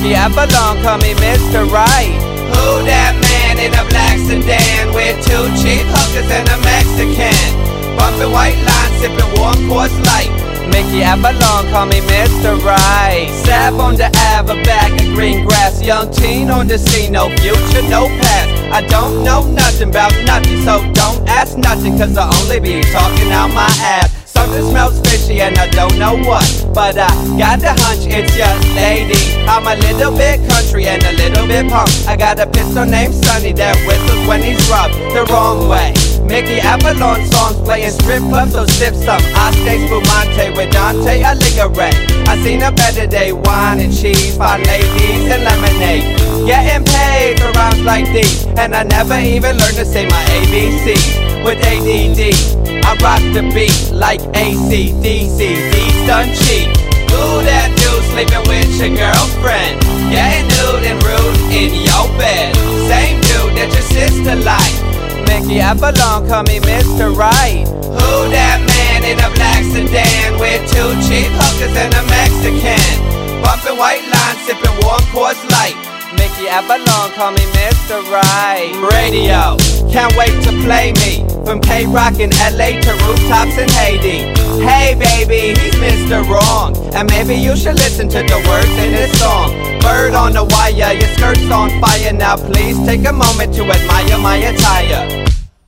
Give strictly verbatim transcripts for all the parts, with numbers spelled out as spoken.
Mickey Avalon, call me Mister Right. Who that man in a black sedan with two cheap hookers and a Mexican? Bumping white lines, sipping warm Coors Light. Mickey Avalon, call me Mister Right. Sab on the Ave, a bag of green grass. Young teen on the scene, no future, no past. I don't know nothing about nothing, so don't ask nothing, cause I only be talking out my ass. Something smells fishy and I don't know what, but I got the hunch it's your lady. I'm a little bit country and a little bit punk. I got a pistol named Sonny that whistles when he's rubbed the wrong way. Mickey Avalon songs playing strip clubs, so sip some. I stay Spumante with Dante Alighieri. I seen a better day, wine and cheese, fine ladies and lemonade. Getting paid for rhymes like these, and I never even learned to say my A B Cs. With A D D, I rock the beat like A C D C. These done cheap. Who that dude sleeping with your girlfriend? Getting nude and rude in your bed. Same dude that your sister like. Mickey Avalon, call me Mister Right. Who that man in a black sedan with two cheap hookers and a Mexican? Bumping white lines, sipping warm Coors Light. Mickey Avalon, call me Mister Right. Radio, can't wait to play me. From K-Rock in L A to rooftops in Haiti. Hey baby, he's Mister Wrong, and maybe you should listen to the words in this song. Bird on the wire, your skirt's on fire. Now please take a moment to admire my attire.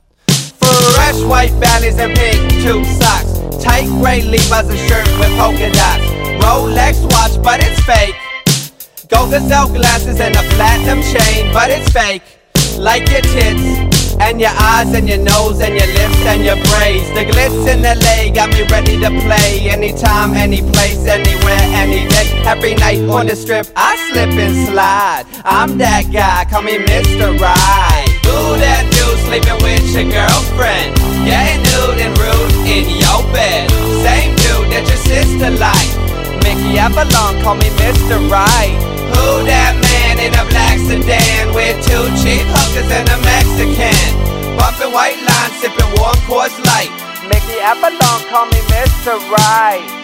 Fresh white valleys and pink tube socks. Tight gray Levi's a shirt with polka dots. Rolex watch, but it's fake. Gold Gazelle glasses and a platinum chain, but it's fake. Like your tits, and your eyes, and your nose, and your lips, and your braids. The glitz in L A got me ready to play. Anytime, any place, anywhere, any day. Every night on the strip, I slip and slide. I'm that guy, call me Mister Right. Who that dude sleeping with your girlfriend? Getting nude and rude in your bed. Same dude that your sister like. Mickey Avalon, call me Mister Right. Who that man in a black sedan with two cheap hookers and a Mexican? Bumping white lines, sipping warm Coors Light. Mickey Avalon, call me Mister Right.